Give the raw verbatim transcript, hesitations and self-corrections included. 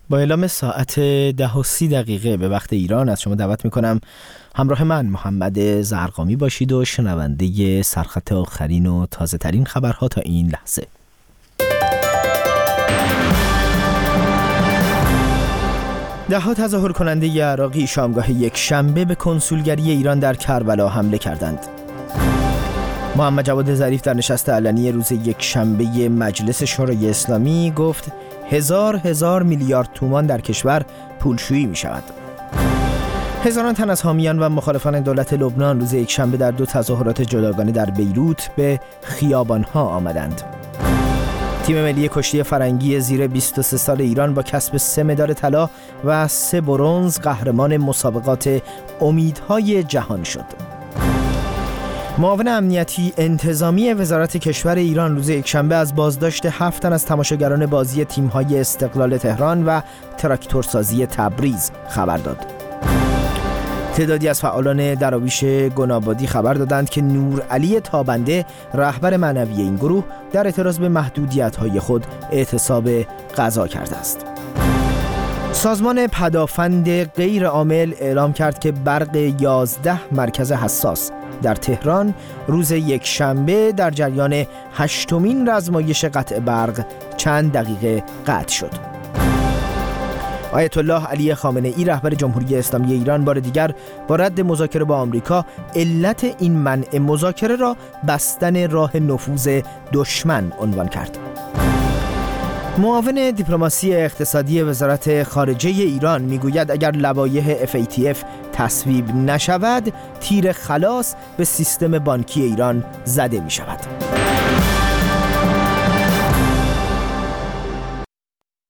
با اعلام ساعت ده و سی دقیقه به وقت ایران از شما دعوت میکنم همراه من محمد زرقامی باشید و شنونده سرخط آخرین و تازه ترین خبرها تا این لحظه. ده ها تظاهر کننده عراقی شامگاه یک شنبه به کنسولگری ایران در کربلا حمله کردند. محمد جواد ظریف در نشست علنی روز یک شنبه مجلس شورای اسلامی گفت هزار هزار میلیارد تومان در کشور پولشویی می شود. هزاران تن از حامیان و مخالفان دولت لبنان روز یک شنبه در دو تظاهرات جداگانه در بیروت به خیابانها آمدند. تیم ملی کشتی فرنگی زیر بیست و سه سال ایران با کسب سه مدال طلا و سه برنز قهرمان مسابقات امیدهای جهان شد. معاون امنیتی انتظامی وزارت کشور ایران روز یکشنبه از بازداشت هفت تن از تماشاگران بازی تیم‌های استقلال تهران و تراکتورسازی تبریز خبر داد. تعدادی از فعالان دراویش گنابادی خبر دادند که نورعلی تابنده رهبر معنوی این گروه در اعتراض به محدودیت‌های خود اعتصاب غذا کرده است. سازمان پدافند غیر عامل اعلام کرد که برق یازده مرکز حساس در تهران روز یک شنبه در جریان هشتمین رزمایش قطع برق چند دقیقه قطع شد. آیت الله علی خامنه ای رهبر جمهوری اسلامی ایران بار دیگر با رد مذاکره با آمریکا علت این منع مذاکره را بستن راه نفوذ دشمن عنوان کرد. معاون دیپلماسی اقتصادی وزارت خارجه ایران میگوید اگر لوایح اف ای تی اف تصویب نشود تیر خلاص به سیستم بانکی ایران زده می شود.